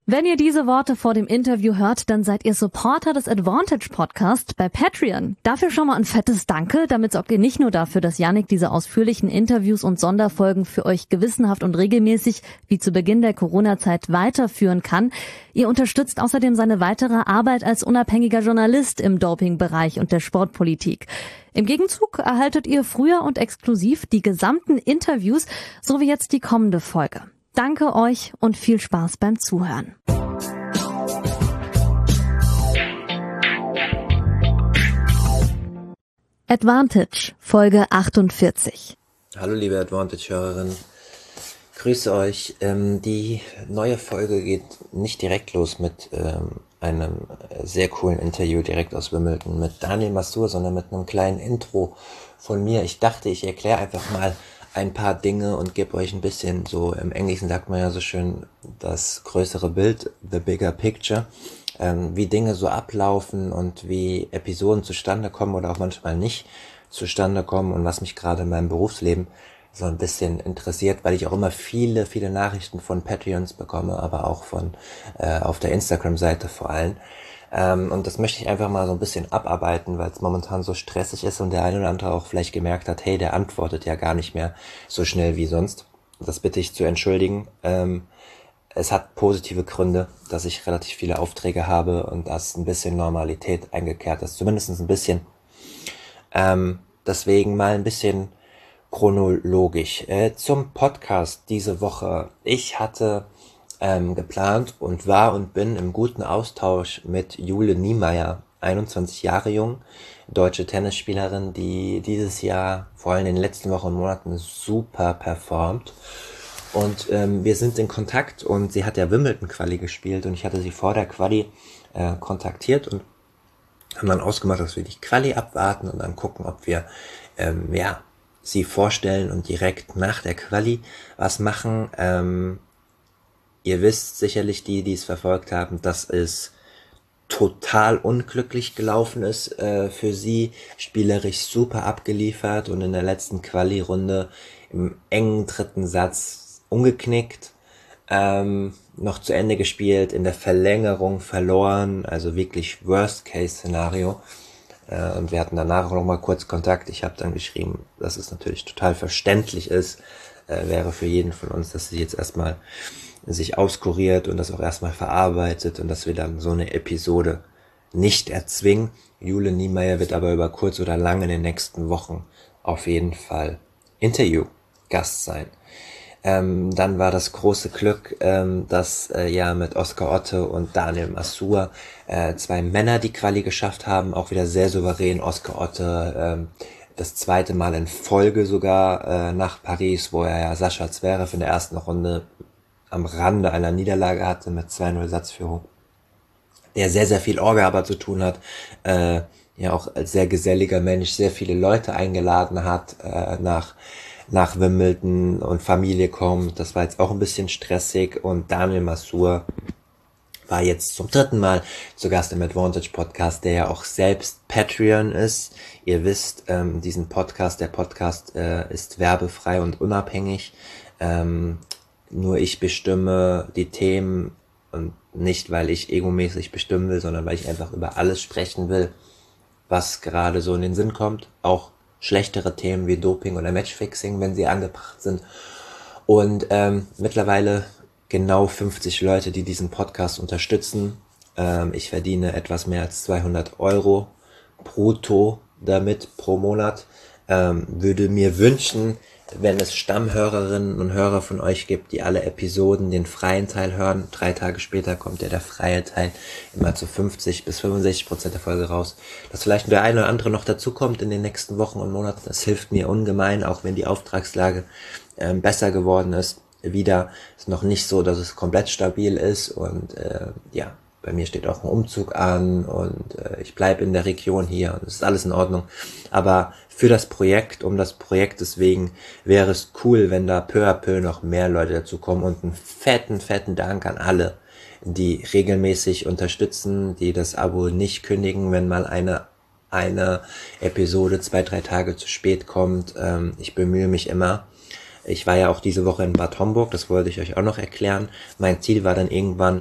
Wenn ihr diese Worte vor dem Interview hört, dann seid ihr Supporter des Advantage Podcast bei Patreon. Dafür schon mal ein fettes Danke. Damit sorgt ihr nicht nur dafür, dass Yannick diese ausführlichen Interviews und Sonderfolgen für euch gewissenhaft und regelmäßig, wie zu Beginn der Corona-Zeit, weiterführen kann. Ihr unterstützt außerdem seine weitere Arbeit als unabhängiger Journalist im Dopingbereich und der Sportpolitik. Im Gegenzug erhaltet ihr früher und exklusiv die gesamten Interviews, so wie jetzt die kommende Folge. Danke euch und viel Spaß beim Zuhören. Advantage, Folge 48. Hallo liebe Advantage-Hörerinnen, grüße euch. Die neue Folge geht nicht direkt los mit einem sehr coolen Interview direkt aus Wimbledon mit Daniel Masur, sondern mit einem kleinen Intro von mir. Ich dachte, ich erkläre einfach mal ein paar Dinge und gebe euch ein bisschen, so im Englischen sagt man ja so schön, das größere Bild, the bigger picture, wie Dinge so ablaufen und wie Episoden zustande kommen oder auch manchmal nicht zustande kommen und was mich gerade in meinem Berufsleben so ein bisschen interessiert, weil ich auch immer viele Nachrichten von Patreons bekomme, aber auch von auf der Instagram-Seite vor allem. Und das möchte ich einfach mal so ein bisschen abarbeiten, weil es momentan so stressig ist und der eine oder andere auch vielleicht gemerkt hat, hey, der antwortet ja gar nicht mehr so schnell wie sonst. Das bitte ich zu entschuldigen. Es hat positive Gründe, dass ich relativ viele Aufträge habe und dass ein bisschen Normalität eingekehrt ist, zumindest ein bisschen. Deswegen mal ein bisschen chronologisch. Zum Podcast diese Woche. Ich hatte geplant und war und bin im guten Austausch mit Jule Niemeyer, 21 Jahre jung, deutsche Tennisspielerin, die dieses Jahr, vor allem in den letzten Wochen und Monaten, super performt. Und wir sind in Kontakt und sie hat ja Wimbledon-Quali gespielt und ich hatte sie vor der Quali kontaktiert und haben dann ausgemacht, dass wir die Quali abwarten und dann gucken, ob wir sie vorstellen und direkt nach der Quali was machen. Ihr wisst sicherlich, die es verfolgt haben, dass es total unglücklich gelaufen ist für sie, spielerisch super abgeliefert und in der letzten Quali-Runde im engen dritten Satz umgeknickt, noch zu Ende gespielt, in der Verlängerung verloren, also wirklich Worst-Case-Szenario. Und wir hatten danach auch noch mal kurz Kontakt. Ich habe dann geschrieben, dass es natürlich total verständlich ist, wäre für jeden von uns, dass sie jetzt erstmal sich auskuriert und das auch erstmal verarbeitet und dass wir dann so eine Episode nicht erzwingen. Jule Niemeyer wird aber über kurz oder lang in den nächsten Wochen auf jeden Fall Interview-Gast sein. Dann war das große Glück, dass mit Oscar Otte und Daniel Masur zwei Männer die Quali geschafft haben, auch wieder sehr souverän. Oscar Otte das zweite Mal in Folge sogar nach Paris, wo er ja Sascha Zverev in der ersten Runde am Rande einer Niederlage hatte mit 2-0 Satzführung, der sehr, sehr viel Orga aber zu tun hat, auch als sehr geselliger Mensch sehr viele Leute eingeladen hat, nach Wimbledon und Familie kommt. Das war jetzt auch ein bisschen stressig und Daniel Masur war jetzt zum dritten Mal zu Gast im Advantage Podcast, der ja auch selbst Patreon ist. Ihr wisst, diesen Podcast, der Podcast ist werbefrei und unabhängig. Nur ich bestimme die Themen und nicht, weil ich egomäßig bestimmen will, sondern weil ich einfach über alles sprechen will, was gerade so in den Sinn kommt. Auch schlechtere Themen wie Doping oder Matchfixing, wenn sie angebracht sind. Und mittlerweile genau 50 Leute, die diesen Podcast unterstützen. Ich verdiene etwas mehr als 200 Euro brutto damit pro Monat. Würde mir wünschen, wenn es Stammhörerinnen und Hörer von euch gibt, die alle Episoden den freien Teil hören. 3 Tage später kommt ja der freie Teil immer zu 50-65% der Folge raus. Dass vielleicht der eine oder andere noch dazu kommt in den nächsten Wochen und Monaten. Das hilft mir ungemein, auch wenn die Auftragslage besser geworden ist. Wieder ist noch nicht so, dass es komplett stabil ist und bei mir steht auch ein Umzug an und ich bleibe in der Region hier und es ist alles in Ordnung. Aber für das Projekt, um das Projekt deswegen, wäre es cool, wenn da peu à peu noch mehr Leute dazu kommen und einen fetten Dank an alle, die regelmäßig unterstützen, die das Abo nicht kündigen, wenn mal eine Episode 2-3 Tage zu spät kommt. Ich bemühe mich immer. Ich war ja auch diese Woche in Bad Homburg, das wollte ich euch auch noch erklären. Mein Ziel war dann irgendwann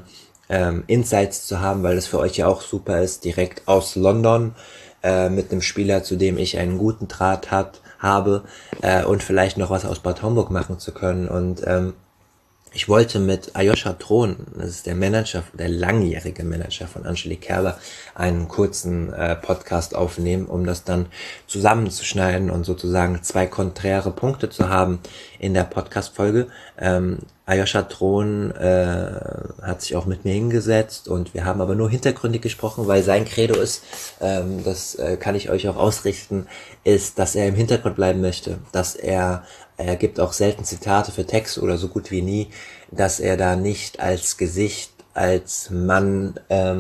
Insights zu haben, weil es für euch ja auch super ist, direkt aus London mit einem Spieler, zu dem ich einen guten Draht habe und vielleicht noch was aus Bad Homburg machen zu können. Und ich wollte mit Aljoscha Thron, das ist der Manager, der langjährige Manager von Angelique Kerber, einen kurzen Podcast aufnehmen, um das dann zusammenzuschneiden und sozusagen zwei konträre Punkte zu haben in der Podcast-Folge. Aljoscha Thron hat sich auch mit mir hingesetzt und wir haben aber nur hintergründig gesprochen, weil sein Credo ist, das kann ich euch auch ausrichten, ist, dass er im Hintergrund bleiben möchte, dass er gibt auch selten Zitate für Texte oder so gut wie nie, dass er da nicht als Gesicht, als Mann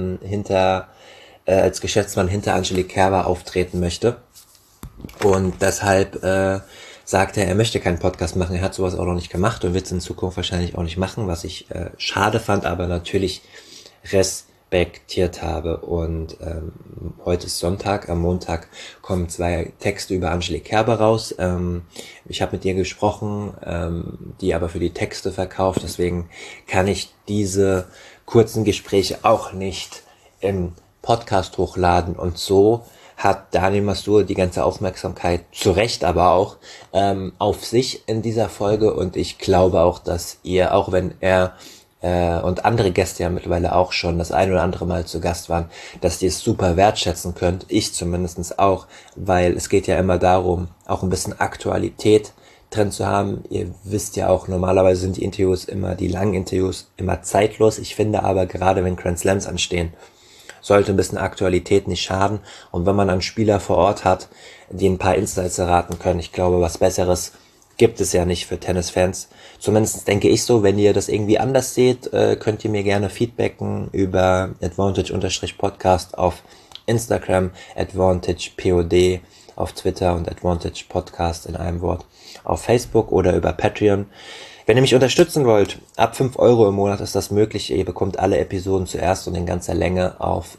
als Geschäftsmann hinter Angelique Kerber auftreten möchte. Und deshalb sagt er möchte keinen Podcast machen. Er hat sowas auch noch nicht gemacht und wird es in Zukunft wahrscheinlich auch nicht machen, was ich schade fand, aber natürlich respektiert habe. Und heute ist Sonntag, am Montag kommen 2 Texte über Angelique Kerber raus. Ich habe mit ihr gesprochen, die aber für die Texte verkauft, deswegen kann ich diese kurzen Gespräche auch nicht im Podcast hochladen. Und so hat Daniel Masur die ganze Aufmerksamkeit, zu Recht aber auch, auf sich in dieser Folge. Und ich glaube auch, dass ihr, auch wenn er und andere Gäste ja mittlerweile auch schon das ein oder andere Mal zu Gast waren, dass ihr es super wertschätzen könnt, ich zumindest auch, weil es geht ja immer darum, auch ein bisschen Aktualität drin zu haben. Ihr wisst ja auch, normalerweise sind die Interviews immer, die langen Interviews, immer zeitlos. Ich finde aber, gerade wenn Grand Slams anstehen, sollte ein bisschen Aktualität nicht schaden. Und wenn man einen Spieler vor Ort hat, die ein paar Insights erraten können, ich glaube, was Besseres gibt es ja nicht für Tennisfans. Zumindest denke ich so. Wenn ihr das irgendwie anders seht, könnt ihr mir gerne feedbacken über Advantage-Podcast auf Instagram, AdvantagePod auf Twitter und Advantage Podcast in einem Wort auf Facebook oder über Patreon. Wenn ihr mich unterstützen wollt, ab 5 Euro im Monat ist das möglich. Ihr bekommt alle Episoden zuerst und in ganzer Länge auf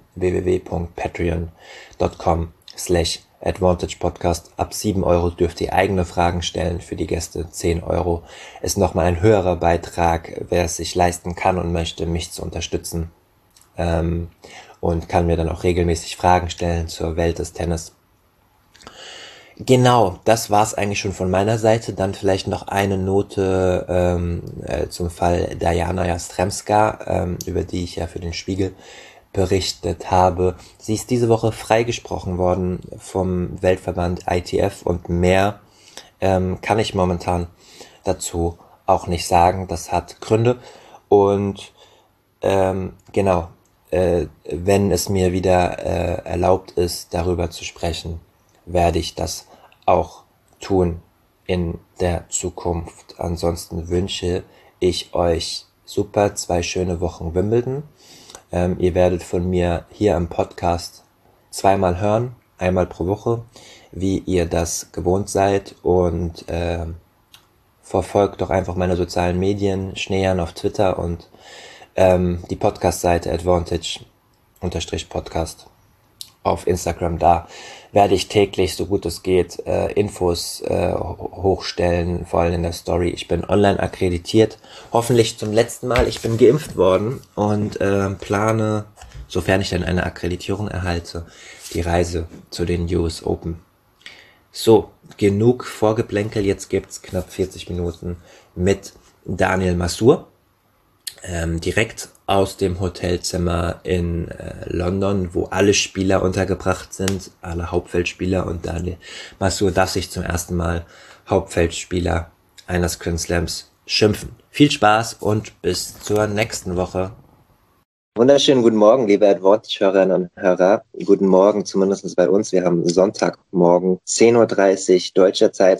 www.patreon.com/Advantage Podcast. Ab 7 Euro dürft ihr eigene Fragen stellen für die Gäste. 10 Euro ist nochmal ein höherer Beitrag, wer es sich leisten kann und möchte, mich zu unterstützen. Und kann mir dann auch regelmäßig Fragen stellen zur Welt des Tennis. Genau, das war's eigentlich schon von meiner Seite. Dann vielleicht noch eine Note zum Fall Diana Jastremska, über die ich ja für den Spiegel berichtet habe. Sie ist diese Woche freigesprochen worden vom Weltverband ITF und mehr kann ich momentan dazu auch nicht sagen. Das hat Gründe und genau, wenn es mir wieder erlaubt ist, darüber zu sprechen, werde ich das auch tun in der Zukunft. Ansonsten wünsche ich euch super 2 schöne Wochen Wimbledon. Ihr werdet von mir hier im Podcast 2-mal hören, einmal pro Woche, wie ihr das gewohnt seid und verfolgt doch einfach meine sozialen Medien, Schneejan auf Twitter und die Podcast-Seite Advantage-Podcast auf Instagram. Da werde ich täglich, so gut es geht, Infos hochstellen, vor allem in der Story. Ich bin online akkreditiert, hoffentlich zum letzten Mal. Ich bin geimpft worden und plane, sofern ich dann eine Akkreditierung erhalte, die Reise zu den US Open. So, genug Vorgeplänkel, jetzt gibt's knapp 40 Minuten mit Daniel Masur. Direkt aus dem Hotelzimmer in London, wo alle Spieler untergebracht sind, alle Hauptfeldspieler, und Daniel Masur darf sich zum ersten Mal Hauptfeldspieler eines Grand Slams schimpfen. Viel Spaß und bis zur nächsten Woche. Wunderschönen guten Morgen, liebe Advantage-Hörerinnen und Hörer. Guten Morgen, zumindest bei uns. Wir haben Sonntagmorgen, 10:30 Uhr deutscher Zeit,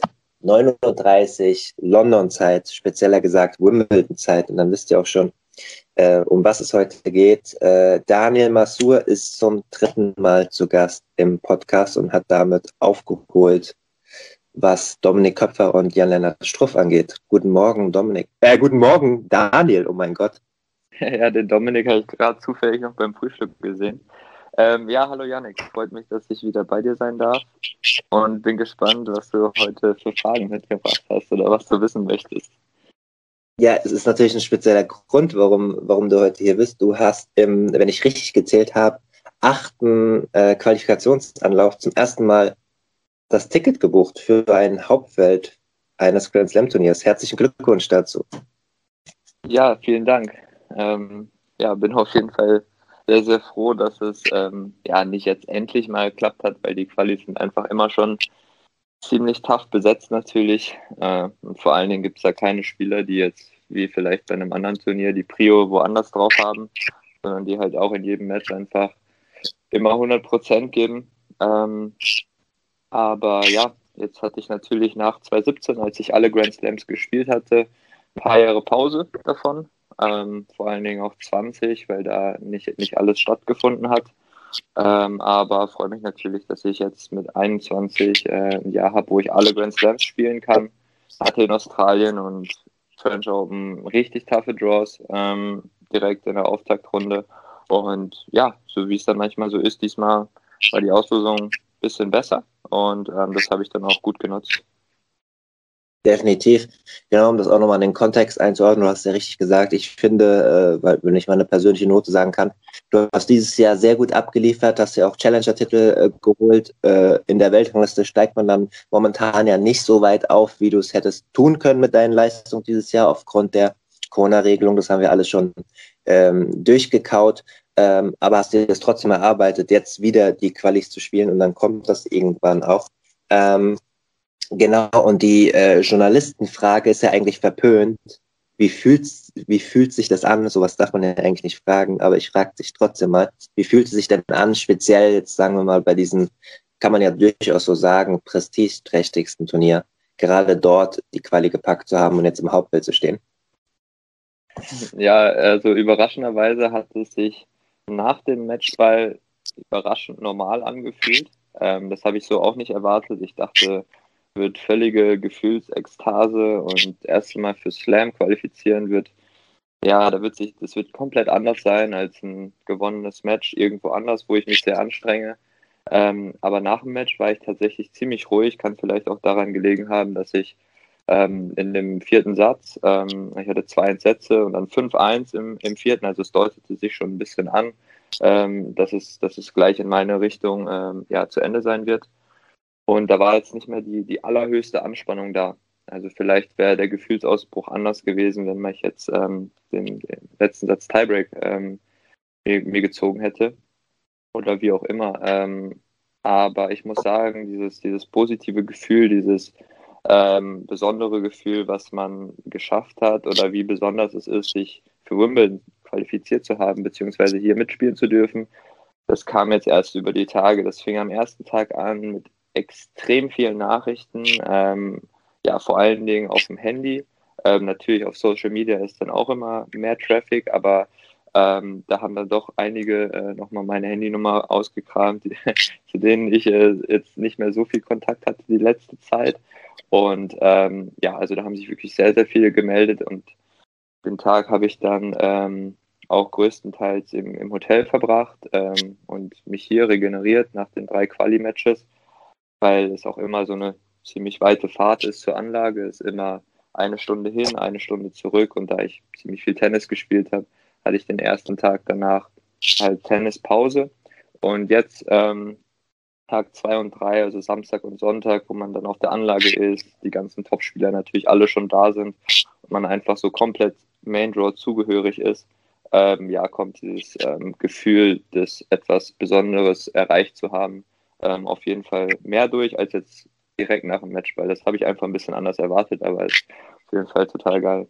9:30 Uhr London-Zeit, spezieller gesagt Wimbledon-Zeit. Und dann wisst ihr auch schon, um was es heute geht. Daniel Masur ist zum 3. Mal zu Gast im Podcast und hat damit aufgeholt, was Dominik Köpfer und Jan-Lennart Struff angeht. Guten Morgen, Dominik. Guten Morgen, Daniel, oh mein Gott. Ja, den Dominik habe ich gerade zufällig noch beim Frühstück gesehen. Ja, hallo Yannick, freut mich, dass ich wieder bei dir sein darf und bin gespannt, was du heute für Fragen mitgebracht hast oder was du wissen möchtest. Ja, es ist natürlich ein spezieller Grund, warum du heute hier bist. Du hast, wenn ich richtig gezählt habe, 8. Qualifikationsanlauf zum ersten Mal das Ticket gebucht für ein Hauptfeld eines Grand Slam Turniers. Herzlichen Glückwunsch dazu. Ja, vielen Dank. Ja, bin auf jeden Fall sehr, sehr froh, dass es ja nicht jetzt endlich mal geklappt hat, weil die Qualis sind einfach immer schon ziemlich tough besetzt natürlich. Und vor allen Dingen gibt es da keine Spieler, die jetzt wie vielleicht bei einem anderen Turnier die Prio woanders drauf haben, sondern die halt auch in jedem Match einfach immer 100% geben. Aber ja, jetzt hatte ich natürlich nach 2017, als ich alle Grand Slams gespielt hatte, ein paar Jahre Pause davon. Vor allen Dingen auch 20, weil da nicht alles stattgefunden hat. Aber freue mich natürlich, dass ich jetzt mit 21 ein Jahr habe, wo ich alle Grand Slams spielen kann. Hatte in Australien und French Open richtig taffe Draws direkt in der Auftaktrunde. Und ja, so wie es dann manchmal so ist, diesmal war die Auslosung ein bisschen besser und das habe ich dann auch gut genutzt. Definitiv. Genau, um das auch nochmal in den Kontext einzuordnen, du hast ja richtig gesagt, ich finde, wenn ich mal eine persönliche Note sagen kann, du hast dieses Jahr sehr gut abgeliefert, hast ja auch Challenger-Titel geholt. In der Weltrangliste steigt man dann momentan ja nicht so weit auf, wie du es hättest tun können mit deinen Leistungen dieses Jahr aufgrund der Corona-Regelung. Das haben wir alles schon durchgekaut. Aber hast dir das trotzdem erarbeitet, jetzt wieder die Qualis zu spielen und dann kommt das irgendwann auch. Genau, und die Journalistenfrage ist ja eigentlich verpönt. Wie fühlt sich das an? Sowas darf man ja eigentlich nicht fragen, aber ich frage dich trotzdem mal, wie fühlt es sich denn an, speziell jetzt sagen wir mal bei diesem, kann man ja durchaus so sagen, prestigeträchtigsten Turnier, gerade dort die Quali gepackt zu haben und jetzt im Hauptfeld zu stehen? Ja, also überraschenderweise hat es sich nach dem Matchball überraschend normal angefühlt. Das habe ich so auch nicht erwartet. Ich dachte, wird völlige Gefühlsekstase und das erste Mal für Slam qualifizieren wird, ja, das wird komplett anders sein als ein gewonnenes Match irgendwo anders, wo ich mich sehr anstrenge. Aber nach dem Match war ich tatsächlich ziemlich ruhig, kann vielleicht auch daran gelegen haben, dass ich in dem vierten Satz, ich hatte 2 Sätze und dann 5-1 im vierten, also es deutete sich schon ein bisschen an, dass es gleich in meine Richtung ja, zu Ende sein wird. Und da war jetzt nicht mehr die allerhöchste Anspannung da. Also vielleicht wäre der Gefühlsausbruch anders gewesen, wenn man jetzt den letzten Satz Tiebreak mir gezogen hätte oder wie auch immer. Aber ich muss sagen, dieses positive Gefühl, dieses besondere Gefühl, was man geschafft hat oder wie besonders es ist, sich für Wimbledon qualifiziert zu haben, beziehungsweise hier mitspielen zu dürfen, das kam jetzt erst über die Tage. Das fing am ersten Tag an mit extrem vielen Nachrichten, ja, vor allen Dingen auf dem Handy. Natürlich auf Social Media ist dann auch immer mehr Traffic, aber da haben dann doch einige nochmal meine Handynummer ausgekramt, zu denen ich jetzt nicht mehr so viel Kontakt hatte die letzte Zeit. Und ja, also da haben sich wirklich sehr, sehr viele gemeldet und den Tag habe ich dann auch größtenteils im Hotel verbracht und mich hier regeneriert nach den 3 Quali-Matches, weil es auch immer so eine ziemlich weite Fahrt ist zur Anlage. Es ist immer 1 Stunde hin, 1 Stunde zurück und da ich ziemlich viel Tennis gespielt habe, hatte ich den ersten Tag danach halt Tennispause und jetzt Tag 2 und 3, also Samstag und Sonntag, wo man dann auf der Anlage ist, die ganzen Topspieler natürlich alle schon da sind und man einfach so komplett Main Draw zugehörig ist, ja, kommt dieses Gefühl, des etwas Besonderes erreicht zu haben, auf jeden Fall mehr durch als jetzt direkt nach dem Match, weil das habe ich einfach ein bisschen anders erwartet, aber es ist auf jeden Fall total geil.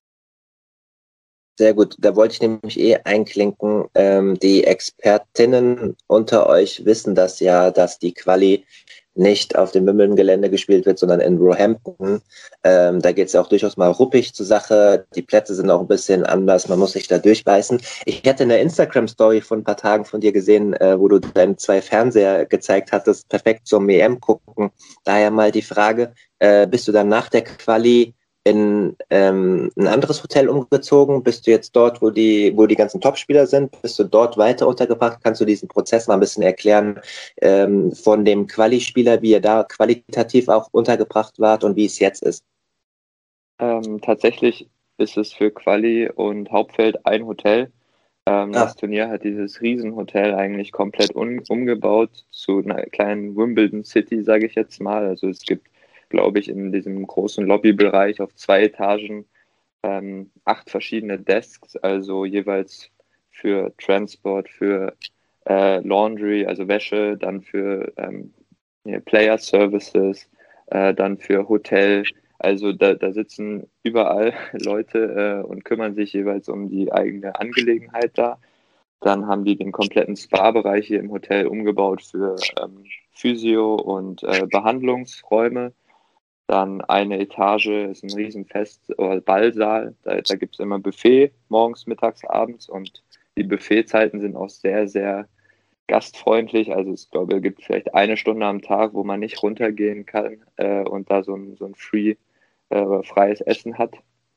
Sehr gut, da wollte ich nämlich einklinken. Die Expertinnen unter euch wissen das ja, dass die Quali nicht auf dem Wimbledon-Gelände gespielt wird, sondern in Roehampton. Da geht es ja auch durchaus mal ruppig zur Sache. Die Plätze sind auch ein bisschen anders, man muss sich da durchbeißen. Ich hatte eine Instagram-Story von ein paar Tagen von dir gesehen, wo du deine 2 Fernseher gezeigt hattest, perfekt zum EM gucken. Daher mal die Frage, bist du dann nach der Quali in ein anderes Hotel umgezogen? Bist du jetzt dort, wo die ganzen Topspieler sind? Bist du dort weiter untergebracht? Kannst du diesen Prozess mal ein bisschen erklären von dem Quali-Spieler, wie ihr da qualitativ auch untergebracht wart und wie es jetzt ist? Tatsächlich ist es für Quali und Hauptfeld ein Hotel. Das Turnier hat dieses Riesenhotel eigentlich komplett umgebaut zu einer kleinen Wimbledon City, sage ich jetzt mal. Also es gibt, glaube ich, in diesem großen Lobbybereich auf 2 Etagen 8 verschiedene Desks, also jeweils für Transport, für Laundry, also Wäsche, dann für Player Services, dann für Hotel. Also da sitzen überall Leute und kümmern sich jeweils um die eigene Angelegenheit da. Dann haben die den kompletten Spa-Bereich hier im Hotel umgebaut für Physio- und Behandlungsräume. Dann eine Etage ist ein riesen oder Ballsaal. Da gibt es immer Buffet morgens, mittags, abends und die Buffetzeiten sind auch sehr, sehr gastfreundlich. Also ich glaube, es gibt vielleicht eine Stunde am Tag, wo man nicht runtergehen kann und da so ein freies Essen hat.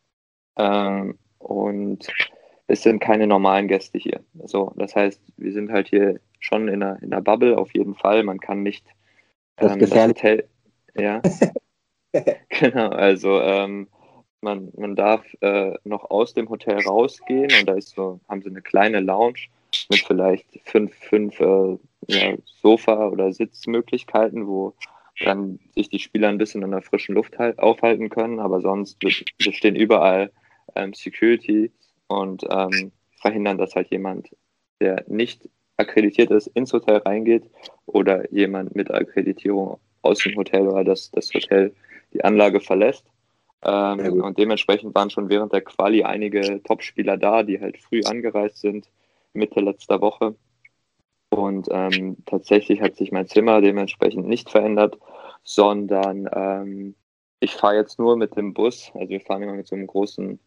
Und es sind keine normalen Gäste hier. So, das heißt, wir sind halt hier schon in einer Bubble auf jeden Fall. Man kann nicht Das ist das gefährlich. Hotel, ja, genau, also man darf noch aus dem Hotel rausgehen und haben sie eine kleine Lounge mit vielleicht fünf Sofa- oder Sitzmöglichkeiten, wo dann sich die Spieler ein bisschen in der frischen Luft aufhalten können, aber sonst bestehen überall Security und verhindern, dass halt jemand, der nicht akkreditiert ist, ins Hotel reingeht oder jemand mit Akkreditierung aus dem Hotel oder das Hotel die Anlage verlässt. Und dementsprechend waren schon während der Quali einige Topspieler da, die halt früh angereist sind, Mitte letzter Woche. Und tatsächlich hat sich mein Zimmer dementsprechend nicht verändert, sondern ich fahre jetzt nur mit dem Bus. Also wir fahren immer mit so einem großen,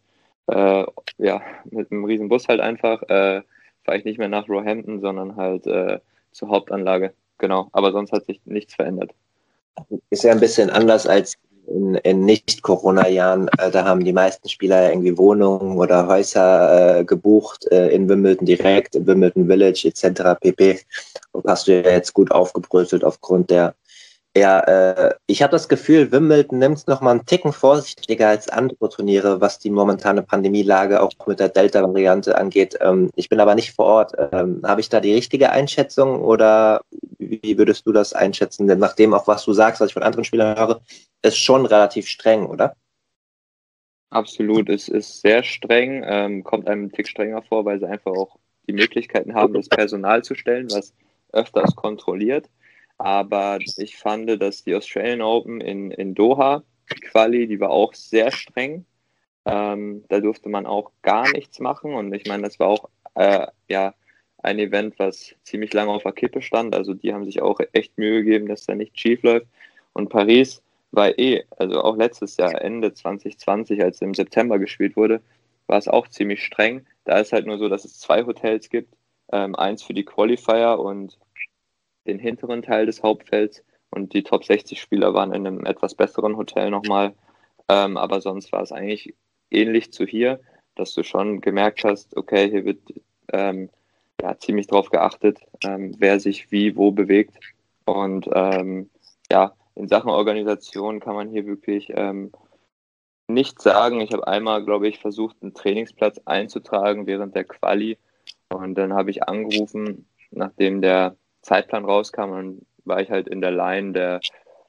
mit einem riesen Bus halt einfach. Fahre ich nicht mehr nach Roehampton, sondern halt zur Hauptanlage. Genau, aber sonst hat sich nichts verändert. Ist ja ein bisschen anders als in Nicht-Corona-Jahren. Da haben die meisten Spieler ja irgendwie Wohnungen oder Häuser gebucht in Wimbledon direkt, in Wimbledon Village etc. pp. Und hast du ja jetzt gut aufgebröselt aufgrund der. Ja, ich habe das Gefühl, Wimbledon nimmt es nochmal einen Ticken vorsichtiger als andere Turniere, was die momentane Pandemielage auch mit der Delta-Variante angeht. Ich bin aber nicht vor Ort. Habe ich da die richtige Einschätzung oder wie würdest du das einschätzen? Denn nach dem auch, was du sagst, was ich von anderen Spielern höre, ist schon relativ streng, oder? Absolut, es ist sehr streng, kommt einem ein Tick strenger vor, weil sie einfach auch die Möglichkeiten haben, das Personal zu stellen, was öfters kontrolliert. Aber ich fand, dass die Australian Open in Doha, die Quali, die war auch sehr streng. Da durfte man auch gar nichts machen. Und ich meine, das war auch ein Event, was ziemlich lange auf der Kippe stand. Also die haben sich auch echt Mühe gegeben, dass da nicht schief läuft. Und Paris war also auch letztes Jahr, Ende 2020, als im September gespielt wurde, war es auch ziemlich streng. Da ist halt nur so, dass es 2 Hotels gibt. Eins für die Qualifier und den hinteren Teil des Hauptfelds und die Top 60 Spieler waren in einem etwas besseren Hotel nochmal. Aber sonst war es eigentlich ähnlich zu hier, dass du schon gemerkt hast, okay, hier wird ziemlich drauf geachtet, wer sich wie wo bewegt. Und in Sachen Organisation kann man hier wirklich nichts sagen. Ich habe einmal, glaube ich, versucht, einen Trainingsplatz einzutragen während der Quali und dann habe ich angerufen, nachdem der Zeitplan rauskam, und war ich halt in der Line der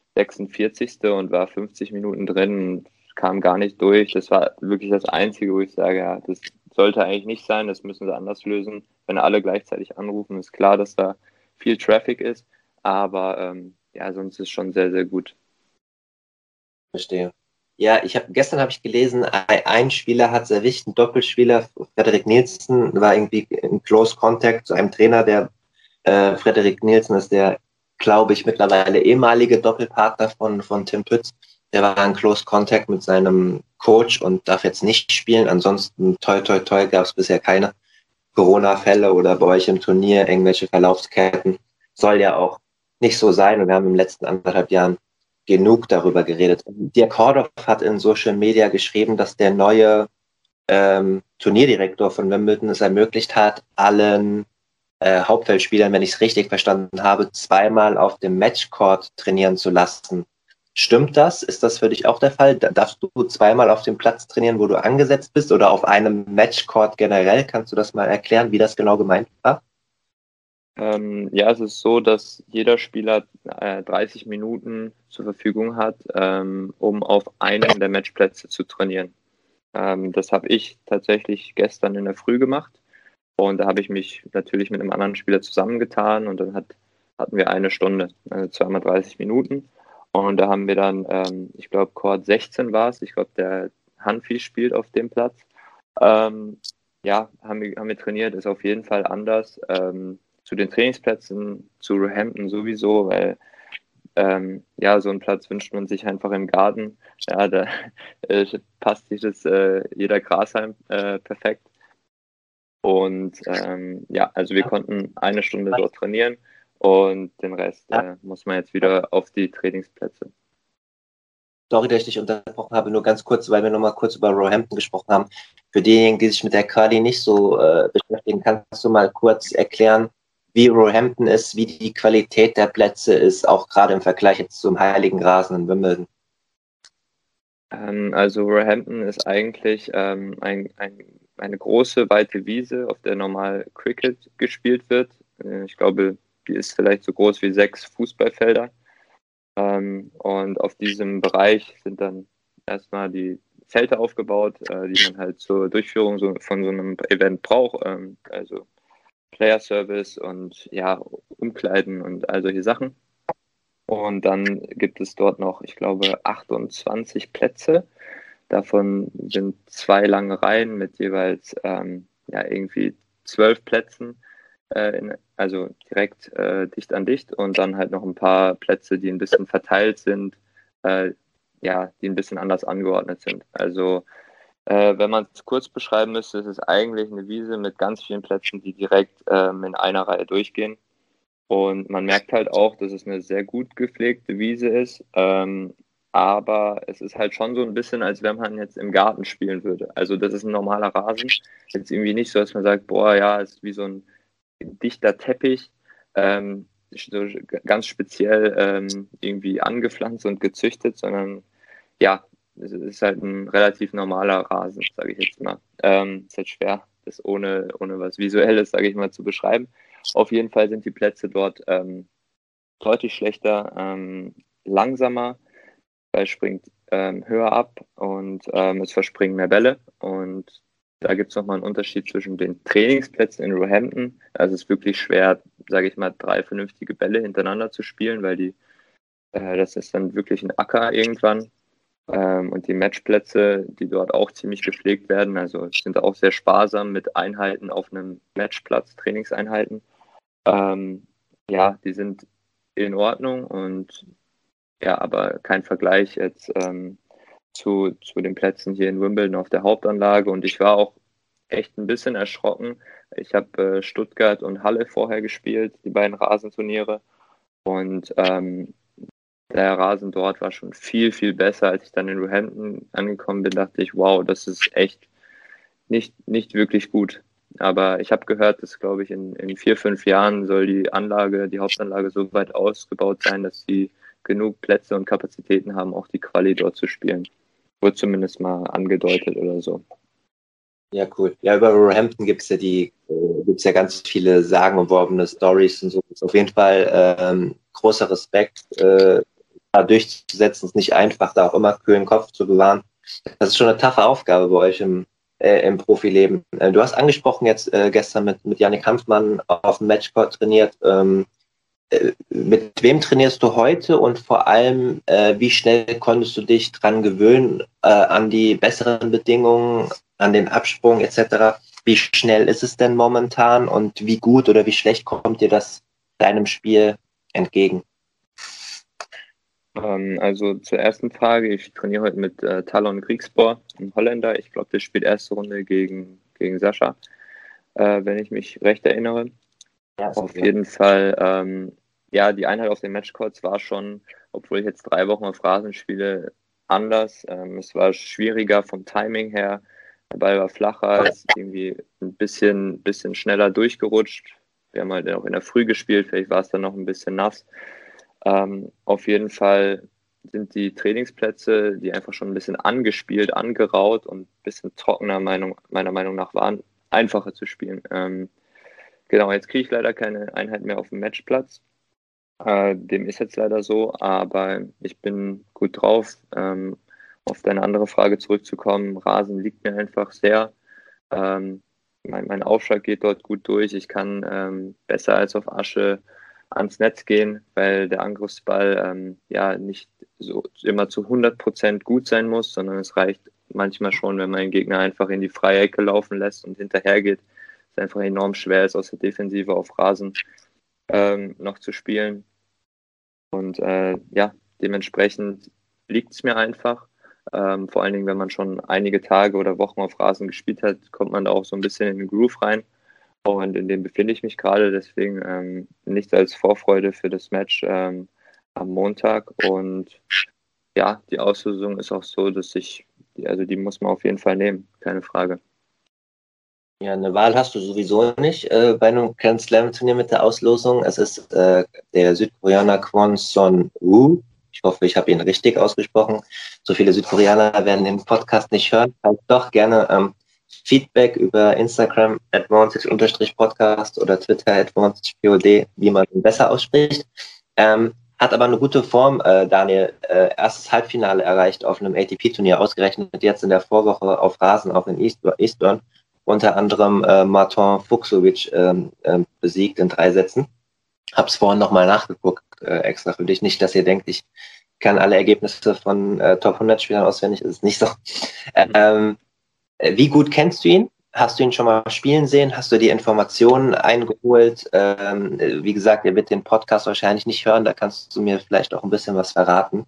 46. und war 50 Minuten drin und kam gar nicht durch. Das war wirklich das Einzige, wo ich sage, ja, das sollte eigentlich nicht sein, das müssen sie anders lösen. Wenn alle gleichzeitig anrufen, ist klar, dass da viel Traffic ist, aber sonst ist es schon sehr, sehr gut. Verstehe. Ja, gestern habe ich gelesen, ein Spieler hat es erwischt, ein Doppelspieler, Frederik Nielsen, war irgendwie in Close Contact zu einem Trainer, der Frederik Nielsen ist der, glaube ich, mittlerweile ehemalige Doppelpartner von Tim Pütz. Der war in Close Contact mit seinem Coach und darf jetzt nicht spielen. Ansonsten, toi, toi, toi, gab es bisher keine Corona-Fälle oder bei euch im Turnier irgendwelche Verlaufsketten. Soll ja auch nicht so sein und wir haben im letzten 1,5 Jahren genug darüber geredet. Dirk Hordorf hat in Social Media geschrieben, dass der neue Turnierdirektor von Wimbledon es ermöglicht hat, allen Hauptfeldspielern, wenn ich es richtig verstanden habe, 2-mal auf dem Matchcourt trainieren zu lassen. Stimmt das? Ist das für dich auch der Fall? Darfst du zweimal auf dem Platz trainieren, wo du angesetzt bist oder auf einem Matchcourt generell? Kannst du das mal erklären, wie das genau gemeint war? Ja, es ist so, dass jeder Spieler 30 Minuten zur Verfügung hat, um auf einem der Matchplätze zu trainieren. Das habe ich tatsächlich gestern in der Früh gemacht und da habe ich mich natürlich mit einem anderen Spieler zusammengetan und dann hatten wir eine Stunde, also zweimal 30 Minuten und da haben wir dann, ich glaube, Court 16 war es, ich glaube, der Hanfi spielt auf dem Platz. Ähm, ja, haben wir trainiert, ist auf jeden Fall anders. Zu den Trainingsplätzen, zu Roehampton sowieso, weil ja, so einen Platz wünscht man sich einfach im Garten. Ja, da passt sich das jeder Grashalm perfekt. Und ja, also wir konnten eine Stunde dort trainieren und den Rest muss man jetzt wieder auf die Trainingsplätze. Sorry, dass ich dich unterbrochen habe, nur ganz kurz, weil wir nochmal kurz über Roehampton gesprochen haben. Für diejenigen, die sich mit der Quali nicht so beschäftigen, kannst du mal kurz erklären, wie Roehampton ist, wie die Qualität der Plätze ist, auch gerade im Vergleich jetzt zum Heiligen Rasen in Wimbledon. Also Roehampton ist eigentlich eine große, weite Wiese, auf der normal Cricket gespielt wird. Ich glaube, die ist vielleicht so groß wie 6 Fußballfelder. Und auf diesem Bereich sind dann erstmal die Zelte aufgebaut, die man halt zur Durchführung von so einem Event braucht. Also Player Service und ja, Umkleiden und all solche Sachen. Und dann gibt es dort noch, ich glaube, 28 Plätze. Davon sind 2 lange Reihen mit jeweils ja, irgendwie 12 Plätzen, also direkt dicht an dicht und dann halt noch ein paar Plätze, die ein bisschen verteilt sind, ja, die ein bisschen anders angeordnet sind. Also wenn man es kurz beschreiben müsste, ist es eigentlich eine Wiese mit ganz vielen Plätzen, die direkt in einer Reihe durchgehen. Und man merkt halt auch, dass es eine sehr gut gepflegte Wiese ist. Aber es ist halt schon so ein bisschen, als wenn man jetzt im Garten spielen würde. Also das ist ein normaler Rasen. Jetzt irgendwie nicht so, dass man sagt, boah, ja, ist wie so ein dichter Teppich, so ganz speziell irgendwie angepflanzt und gezüchtet, sondern ja, es ist halt ein relativ normaler Rasen, sage ich jetzt mal. Ist halt schwer, das ohne was Visuelles, sage ich mal, zu beschreiben. Auf jeden Fall sind die Plätze dort deutlich schlechter, langsamer, weil es springt höher ab und es verspringen mehr Bälle. Und da gibt es nochmal einen Unterschied zwischen den Trainingsplätzen in Roehampton. Also es ist wirklich schwer, sage ich mal, 3 vernünftige Bälle hintereinander zu spielen, weil das ist dann wirklich ein Acker irgendwann. Und die Matchplätze, die dort auch ziemlich gepflegt werden, also sind auch sehr sparsam mit Einheiten auf einem Matchplatz, Trainingseinheiten. Ja, die sind in Ordnung und ja, aber kein Vergleich jetzt zu den Plätzen hier in Wimbledon auf der Hauptanlage. Und ich war auch echt ein bisschen erschrocken. Ich habe Stuttgart und Halle vorher gespielt, die beiden Rasenturniere. Und der Rasen dort war schon viel, viel besser. Als ich dann in Roehampton angekommen bin, dachte ich, wow, das ist echt nicht wirklich gut. Aber ich habe gehört, dass, glaube ich, in 4, 5 Jahren soll die Hauptanlage so weit ausgebaut sein, dass sie genug Plätze und Kapazitäten haben, auch die Quali dort zu spielen. Wurde zumindest mal angedeutet oder so. Ja, cool. Ja, über Roehampton gibt's ja ganz viele sagenumwobene Stories und so. Ist auf jeden Fall großer Respekt, da durchzusetzen. Ist nicht einfach, da auch immer kühlen Kopf zu bewahren. Das ist schon eine taffe Aufgabe bei euch im Profileben. Du hast angesprochen jetzt gestern mit Yannick Hanfmann auf dem Matchcourt trainiert. Mit wem trainierst du heute und vor allem, wie schnell konntest du dich dran gewöhnen, an die besseren Bedingungen, an den Absprung etc.? Wie schnell ist es denn momentan und wie gut oder wie schlecht kommt dir das deinem Spiel entgegen? Also zur ersten Frage, ich trainiere heute mit Talon Griekspoor, ein Holländer. Ich glaube, der spielt erste Runde gegen Sascha, wenn ich mich recht erinnere. Ja, Auf jeden Fall, ja, die Einheit auf den Matchcourts war schon, obwohl ich jetzt 3 Wochen auf Rasen spiele, anders. Es war schwieriger vom Timing her. Der Ball war flacher, ist irgendwie ein bisschen schneller durchgerutscht. Wir haben halt auch in der Früh gespielt, vielleicht war es dann noch ein bisschen nass. Auf jeden Fall sind die Trainingsplätze, die einfach schon ein bisschen angespielt, angeraut und ein bisschen trockener meiner Meinung nach waren, einfacher zu spielen. Genau, jetzt kriege ich leider keine Einheit mehr auf dem Matchplatz. Dem ist jetzt leider so, aber ich bin gut drauf. Auf deine andere Frage zurückzukommen, Rasen liegt mir einfach sehr. Mein Aufschlag geht dort gut durch. Ich kann besser als auf Asche ans Netz gehen, weil der Angriffsball ja nicht so immer zu 100% gut sein muss, sondern es reicht manchmal schon, wenn man den Gegner einfach in die freie Ecke laufen lässt und hinterher geht. Es einfach enorm schwer ist, aus der Defensive auf Rasen noch zu spielen. Und ja, dementsprechend liegt es mir einfach. Vor allen Dingen, wenn man schon einige Tage oder Wochen auf Rasen gespielt hat, kommt man da auch so ein bisschen in den Groove rein. Und in dem befinde ich mich gerade, deswegen nichts als Vorfreude für das Match am Montag. Und ja, die Auslosung ist auch so, dass die muss man auf jeden Fall nehmen, keine Frage. Ja, eine Wahl hast du sowieso nicht bei einem Grand Slam Turnier mit der Auslosung. Es ist der Südkoreaner Kwon Son-woo. Ich hoffe, ich habe ihn richtig ausgesprochen. So viele Südkoreaner werden den Podcast nicht hören. Falls doch, gerne Feedback über Instagram @advantage_podcast oder Twitter @advantagepod, wie man ihn besser ausspricht. Hat aber eine gute Form, Daniel. Erstes Halbfinale erreicht auf einem ATP-Turnier, ausgerechnet jetzt in der Vorwoche auf Rasen, auch in Eastbourne. Unter anderem Martin Fucsovics besiegt in 3 Sätzen. Hab's vorhin nochmal nachgeguckt, extra für dich. Nicht, dass ihr denkt, ich kann alle Ergebnisse von Top 100 Spielern auswendig. Das ist nicht so. Wie gut kennst du ihn? Hast du ihn schon mal spielen sehen? Hast du die Informationen eingeholt? Wie gesagt, ihr wird den Podcast wahrscheinlich nicht hören. Da kannst du mir vielleicht auch ein bisschen was verraten.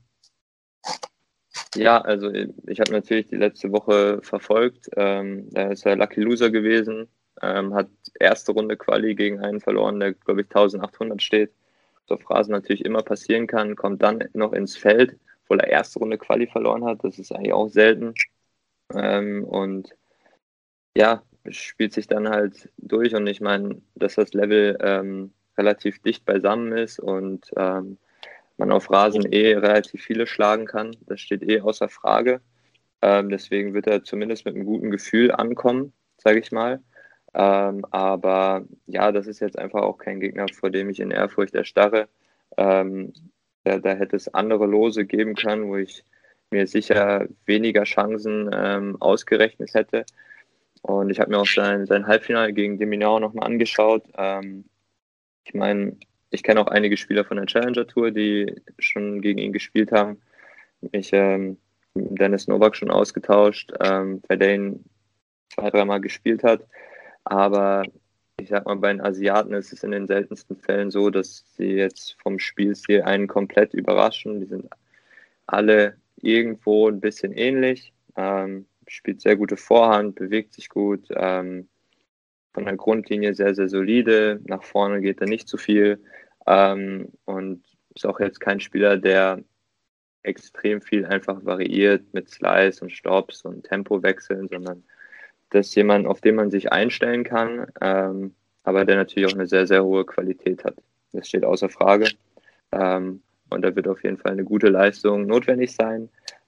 Ja, also ich habe natürlich die letzte Woche verfolgt. Da ist er Lucky Loser gewesen, hat erste Runde Quali gegen einen verloren, der, glaube ich, 1800 steht. Was auf Rasen natürlich immer passieren kann, kommt dann noch ins Feld, obwohl er erste Runde Quali verloren hat. Das ist eigentlich auch selten. Und ja, spielt sich dann halt durch. Und ich meine, dass das Level relativ dicht beisammen ist und man auf Rasen relativ viele schlagen kann. Das steht außer Frage. Deswegen wird er zumindest mit einem guten Gefühl ankommen, sage ich mal. Aber ja, das ist jetzt einfach auch kein Gegner, vor dem ich in Ehrfurcht erstarre. Da hätte es andere Lose geben können, wo ich mir sicher weniger Chancen ausgerechnet hätte. Und ich habe mir auch sein Halbfinale gegen de Minaur nochmal angeschaut. Ich meine, ich kenne auch einige Spieler von der Challenger Tour, die schon gegen ihn gespielt haben. Ich Dennis Novak schon ausgetauscht, bei der ihn 2-3 Mal gespielt hat. Aber ich sag mal, bei den Asiaten ist es in den seltensten Fällen so, dass sie jetzt vom Spielstil einen komplett überraschen. Die sind alle irgendwo ein bisschen ähnlich. Spielt sehr gute Vorhand, bewegt sich gut, von der Grundlinie sehr, sehr solide. Nach vorne geht er nicht zu viel. Und ist auch jetzt kein Spieler, der extrem viel einfach variiert mit Slice und Stops und Tempowechseln, sondern das ist jemand, auf den man sich einstellen kann, aber der natürlich auch eine sehr, sehr hohe Qualität hat. Das steht außer Frage. Und da wird auf jeden Fall eine gute Leistung notwendig sein.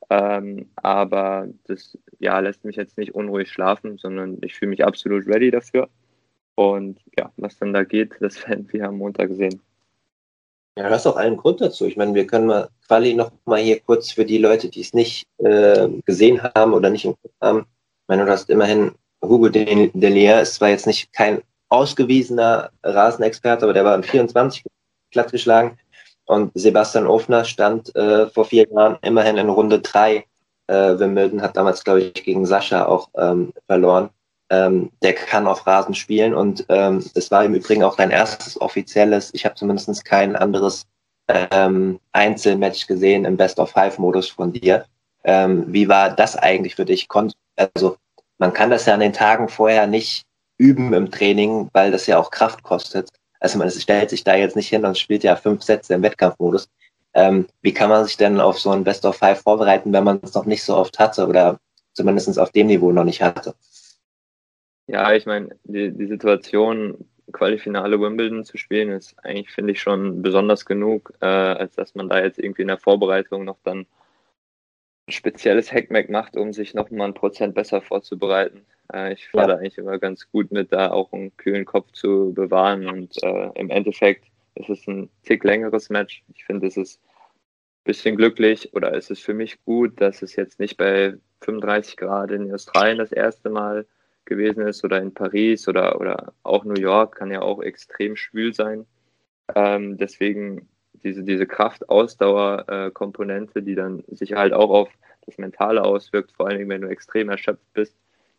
Aber das lässt mich jetzt nicht unruhig schlafen, sondern ich fühle mich absolut ready dafür. Und ja, was dann da geht, das werden wir am Montag sehen. Ja, du hast auch einen Grund dazu. Ich meine, wir können mal Quali noch mal hier kurz für die Leute, die es nicht gesehen haben oder nicht im Kopf haben. Ich meine, du hast immerhin Hugo Delier ist zwar jetzt nicht kein ausgewiesener Rasenexperte, aber der war in 24 glatt geschlagen. Und Sebastian Ofner stand vor 4 Jahren immerhin in Runde 3. Wimbledon hat damals, glaube ich, gegen Sascha auch verloren. Der kann auf Rasen spielen und es war im Übrigen auch dein erstes offizielles, ich habe zumindest kein anderes Einzelmatch gesehen im Best-of-5-Modus von dir. Wie war das eigentlich für dich? Also man kann das ja an den Tagen vorher nicht üben im Training, weil das ja auch Kraft kostet. Also man stellt sich da jetzt nicht hin und spielt ja 5 Sätze im Wettkampfmodus. Wie kann man sich denn auf so ein Best-of-5 vorbereiten, wenn man es noch nicht so oft hatte oder zumindest auf dem Niveau noch nicht hatte? Ja, ich meine, die Situation Qualifinale Wimbledon zu spielen, ist eigentlich, finde ich, schon besonders genug, als dass man da jetzt irgendwie in der Vorbereitung noch dann ein spezielles Hackmack macht, um sich noch mal 1% besser vorzubereiten. Ich fahre da eigentlich immer ganz gut mit, da auch einen kühlen Kopf zu bewahren, und im Endeffekt ist es ein Tick längeres Match. Ich finde, es ist ein bisschen glücklich, oder es ist für mich gut, dass es jetzt nicht bei 35 Grad in Australien das erste Mal gewesen ist, oder in Paris oder auch New York kann ja auch extrem schwül sein. Deswegen diese Kraft-Ausdauer-Komponente, die dann sich halt auch auf das Mentale auswirkt, vor allen Dingen, wenn du extrem erschöpft bist.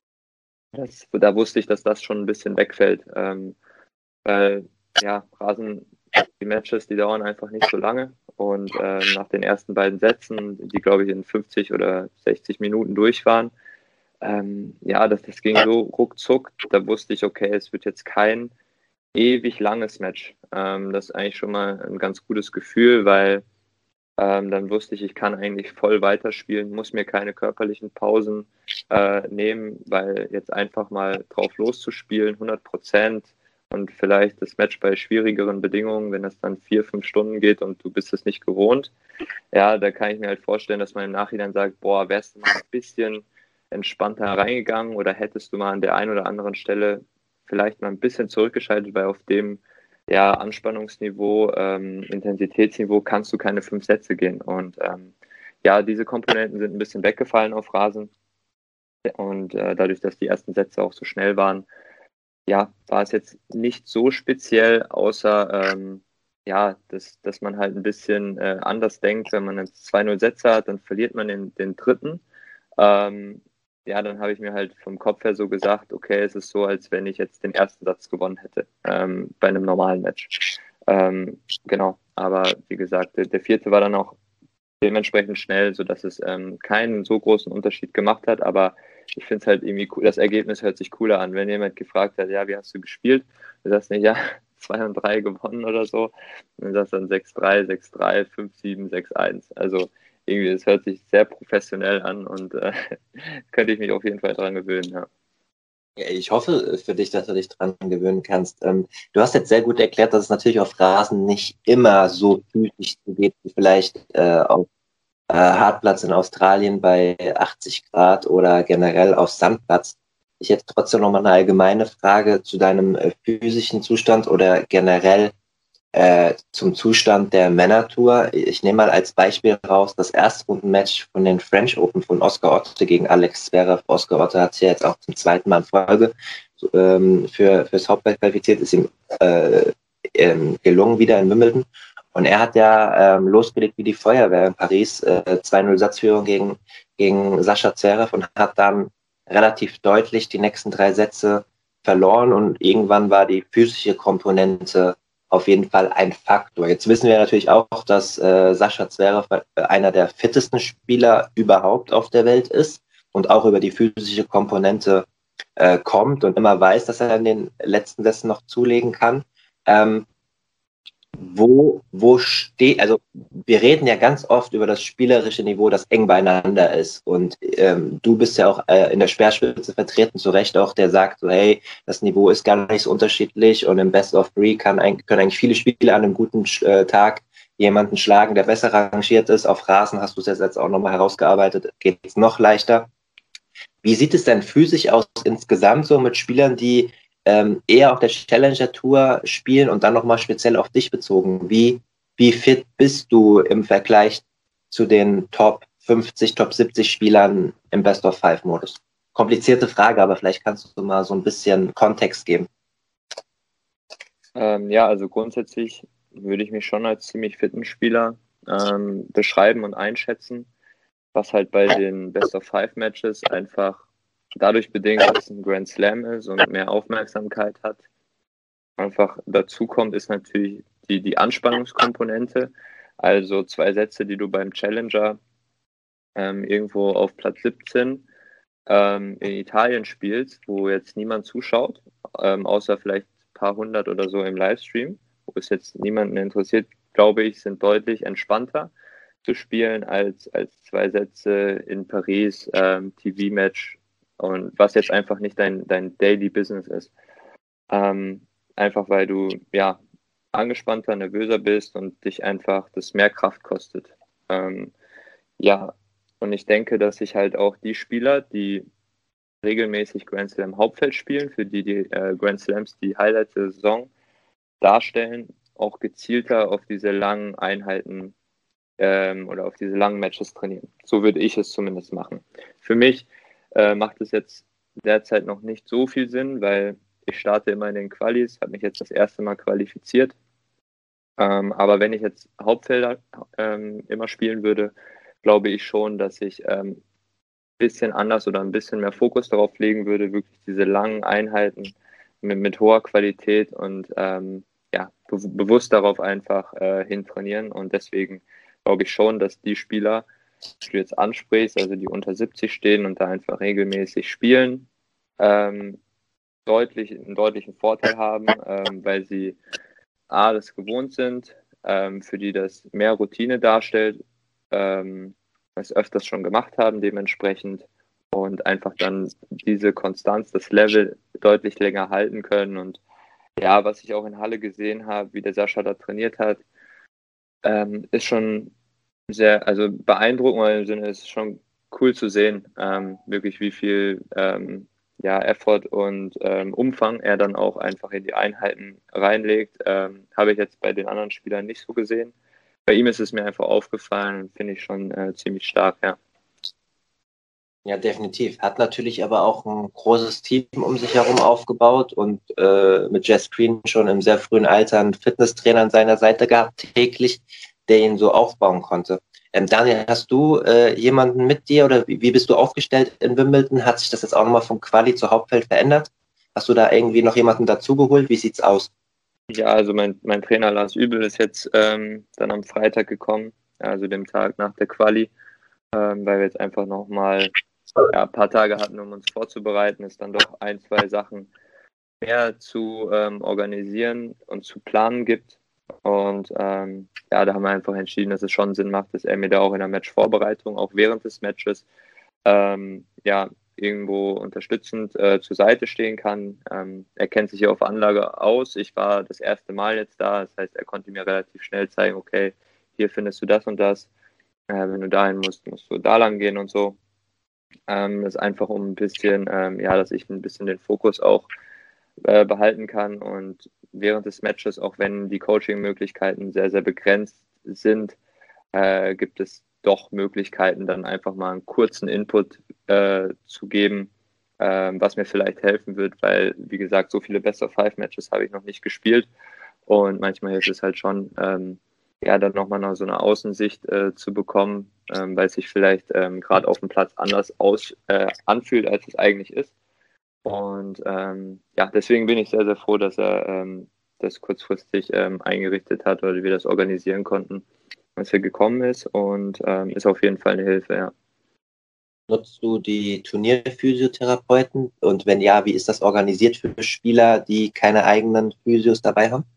Da wusste ich, dass das schon ein bisschen wegfällt. Weil, ja, die Matches, die dauern einfach nicht so lange. Und nach den ersten beiden Sätzen, die, glaube ich, in 50 oder 60 Minuten durch waren, das ging so ruckzuck. Da wusste ich, okay, es wird jetzt kein ewig langes Match. Das ist eigentlich schon mal ein ganz gutes Gefühl, weil dann wusste ich kann eigentlich voll weiterspielen, muss mir keine körperlichen Pausen nehmen, weil jetzt einfach mal drauf loszuspielen, 100%, und vielleicht das Match bei schwierigeren Bedingungen, wenn das dann 4-5 Stunden geht und du bist es nicht gewohnt, ja, da kann ich mir halt vorstellen, dass man im Nachhinein sagt, boah, wärst du mal ein bisschen entspannter reingegangen, oder hättest du mal an der einen oder anderen Stelle vielleicht mal ein bisschen zurückgeschaltet, weil auf dem Anspannungsniveau, Intensitätsniveau kannst du keine 5 Sätze gehen. Und diese Komponenten sind ein bisschen weggefallen auf Rasen. Und dadurch, dass die ersten Sätze auch so schnell waren, war es jetzt nicht so speziell, außer dass man halt ein bisschen anders denkt. Wenn man jetzt 2-0 Sätze hat, dann verliert man den dritten. Dann habe ich mir halt vom Kopf her so gesagt, okay, es ist so, als wenn ich jetzt den ersten Satz gewonnen hätte bei einem normalen Match. Genau, aber wie gesagt, der vierte war dann auch dementsprechend schnell, sodass es keinen so großen Unterschied gemacht hat, aber ich finde es halt irgendwie cool, das Ergebnis hört sich cooler an. Wenn jemand gefragt hat, ja, wie hast du gespielt? Du sagst nicht, ja, 2-3 gewonnen oder so. Und dann sagst du dann 6-3, 6-3, 5-7, 6-1. Also irgendwie, es hört sich sehr professionell an, und könnte ich mich auf jeden Fall dran gewöhnen, ja. Ja, ich hoffe für dich, dass du dich dran gewöhnen kannst. Du hast jetzt sehr gut erklärt, dass es natürlich auf Rasen nicht immer so physisch zugeht, wie vielleicht auf Hartplatz in Australien bei 80 Grad oder generell auf Sandplatz. Ich hätte trotzdem noch mal eine allgemeine Frage zu deinem physischen Zustand oder generell zum Zustand der Männertour. Ich nehme mal als Beispiel raus das Erstrundenmatch von den French Open von Oscar Otte gegen Alex Zverev. Oscar Otte hat sich ja jetzt auch zum zweiten Mal in Folge fürs Hauptfeld qualifiziert, ist ihm gelungen wieder in Wimbledon. Und er hat ja losgelegt wie die Feuerwehr in Paris, 2-0 Satzführung gegen Sascha Zverev, und hat dann relativ deutlich die nächsten 3 Sätze verloren, und irgendwann war die physische Komponente auf jeden Fall ein Faktor. Jetzt wissen wir natürlich auch, dass Sascha Zverev einer der fittesten Spieler überhaupt auf der Welt ist und auch über die physische Komponente kommt und immer weiß, dass er in den letzten Sätzen noch zulegen kann. Wo steht, also wir reden ja ganz oft über das spielerische Niveau, das eng beieinander ist, und du bist ja auch in der Speerspitze vertreten, zu Recht auch, der sagt so, hey, das Niveau ist gar nicht so unterschiedlich, und im Best of Three können eigentlich viele Spieler an einem guten Tag jemanden schlagen, der besser rangiert ist. Auf Rasen hast du es jetzt auch nochmal herausgearbeitet, geht es noch leichter. Wie sieht es denn physisch aus insgesamt so mit Spielern, die eher auf der Challenger Tour spielen, und dann nochmal speziell auf dich bezogen? Wie fit bist du im Vergleich zu den Top 50, Top 70 Spielern im Best of Five Modus? Komplizierte Frage, aber vielleicht kannst du mal so ein bisschen Kontext geben. Also grundsätzlich würde ich mich schon als ziemlich fitten Spieler beschreiben und einschätzen, was halt bei den Best of Five Matches einfach dadurch bedingt, dass es ein Grand Slam ist und mehr Aufmerksamkeit hat, einfach dazu kommt, ist natürlich die Anspannungskomponente. Also 2 Sätze, die du beim Challenger irgendwo auf Platz 17 in Italien spielst, wo jetzt niemand zuschaut, außer vielleicht ein paar hundert oder so im Livestream, wo es jetzt niemanden interessiert, glaube ich, sind deutlich entspannter zu spielen als 2 Sätze in Paris, TV-Match, und was jetzt einfach nicht dein Daily Business ist. einfach weil du ja angespannter, nervöser bist und dich einfach das mehr Kraft kostet. Ja, und ich denke, dass sich halt auch die Spieler, die regelmäßig Grand Slam Hauptfeld spielen, für die Grand Slams die Highlights der Saison darstellen, auch gezielter auf diese langen Einheiten oder auf diese langen Matches trainieren. So würde ich es zumindest machen. Für mich macht es jetzt derzeit noch nicht so viel Sinn, weil ich starte immer in den Qualis, habe mich jetzt das erste Mal qualifiziert. Aber wenn ich jetzt Hauptfelder immer spielen würde, glaube ich schon, dass ich ein bisschen anders oder ein bisschen mehr Fokus darauf legen würde, wirklich diese langen Einheiten mit hoher Qualität und bewusst darauf einfach hintrainieren. Und deswegen glaube ich schon, dass die Spieler, die du jetzt ansprichst, also die unter 70 stehen und da einfach regelmäßig spielen, einen deutlichen Vorteil haben, weil sie das gewohnt sind, für die das mehr Routine darstellt, es öfters schon gemacht haben dementsprechend und einfach dann diese Konstanz, das Level deutlich länger halten können. Und ja, was ich auch in Halle gesehen habe, wie der Sascha da trainiert hat, ist schon sehr, also beeindruckend, weil im Sinne ist schon cool zu sehen, wirklich wie viel Effort und Umfang er dann auch einfach in die Einheiten reinlegt. Habe ich jetzt bei den anderen Spielern nicht so gesehen. Bei ihm ist es mir einfach aufgefallen und finde ich schon ziemlich stark, ja. Ja, definitiv. Hat natürlich aber auch ein großes Team um sich herum aufgebaut und mit Jess Green schon im sehr frühen Alter einen Fitnesstrainer an seiner Seite gehabt, täglich, der ihn so aufbauen konnte. Daniel, hast du jemanden mit dir oder wie bist du aufgestellt in Wimbledon? Hat sich das jetzt auch nochmal vom Quali zu Hauptfeld verändert? Hast du da irgendwie noch jemanden dazugeholt? Wie sieht's aus? Ja, also mein Trainer Lars Übel ist jetzt dann am Freitag gekommen, also dem Tag nach der Quali, weil wir jetzt einfach nochmal ein paar Tage hatten, um uns vorzubereiten, ist dann doch ein, zwei Sachen mehr zu organisieren und zu planen gibt. Und da haben wir einfach entschieden, dass es schon Sinn macht, dass er mir da auch in der Matchvorbereitung, auch während des Matches, irgendwo unterstützend zur Seite stehen kann. Er kennt sich ja auf Anlage aus. Ich war das erste Mal jetzt da. Das heißt, er konnte mir relativ schnell zeigen, okay, hier findest du das und das. Wenn du dahin musst, musst du da lang gehen und so. Das ist einfach um ein bisschen, dass ich ein bisschen den Fokus auch behalten kann und während des Matches, auch wenn die Coaching-Möglichkeiten sehr, sehr begrenzt sind, gibt es doch Möglichkeiten, dann einfach mal einen kurzen Input zu geben, was mir vielleicht helfen wird, weil, wie gesagt, so viele Best-of-5-Matches habe ich noch nicht gespielt und manchmal hilft es halt schon, dann nochmal noch so eine Außensicht zu bekommen, weil es sich vielleicht gerade auf dem Platz anders anfühlt, als es eigentlich ist. Und deswegen bin ich sehr, sehr froh, dass er das kurzfristig eingerichtet hat oder wir das organisieren konnten, als er gekommen ist und ist auf jeden Fall eine Hilfe, ja. Nutzt du die Turnierphysiotherapeuten? Und wenn ja, wie ist das organisiert für Spieler, die keine eigenen Physios dabei haben?